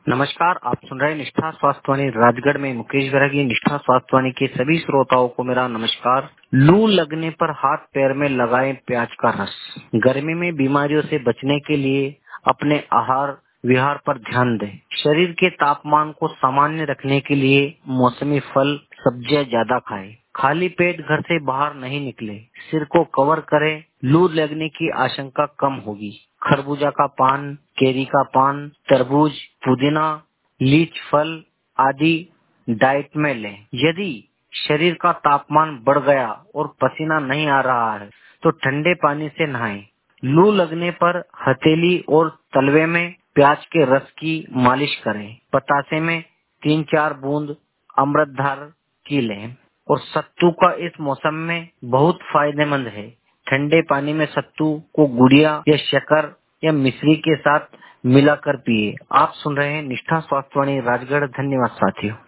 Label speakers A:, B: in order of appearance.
A: नमस्कार, आप सुन रहे हैं निष्ठा स्वास्थ्यवाणी राजगढ़ में मुकेश बैरागी। निष्ठा स्वास्थ्यवाणी के सभी श्रोताओं को मेरा नमस्कार। लू लगने पर हाथ पैर में लगाएं प्याज का रस। गर्मी में बीमारियों से बचने के लिए अपने आहार विहार पर ध्यान दें। शरीर के तापमान को सामान्य रखने के लिए मौसमी फल सब्जियां ज्यादा खाएं। खाली पेट घर से बाहर नहीं निकले। सिर को कवर करें। लू लगने की आशंका कम होगी। खरबूजा का पान, केरी का पान, तरबूज, पुदीना, लीच फल आदि डाइट में लें। यदि शरीर का तापमान बढ़ गया और पसीना नहीं आ रहा है तो ठंडे पानी से नहाएं। लू लगने पर हथेली और तलवे में प्याज के रस की मालिश करें। बतासे में 3-4 बूंद अमृतधार की लें। और सत्तू का इस मौसम में बहुत फायदेमंद है। ठंडे पानी में सत्तू को गुड़िया या शक्कर या मिश्री के साथ मिलाकर पिए। आप सुन रहे हैं निष्ठा स्वास्थ्यवाणी राजगढ़। धन्यवाद साथियों।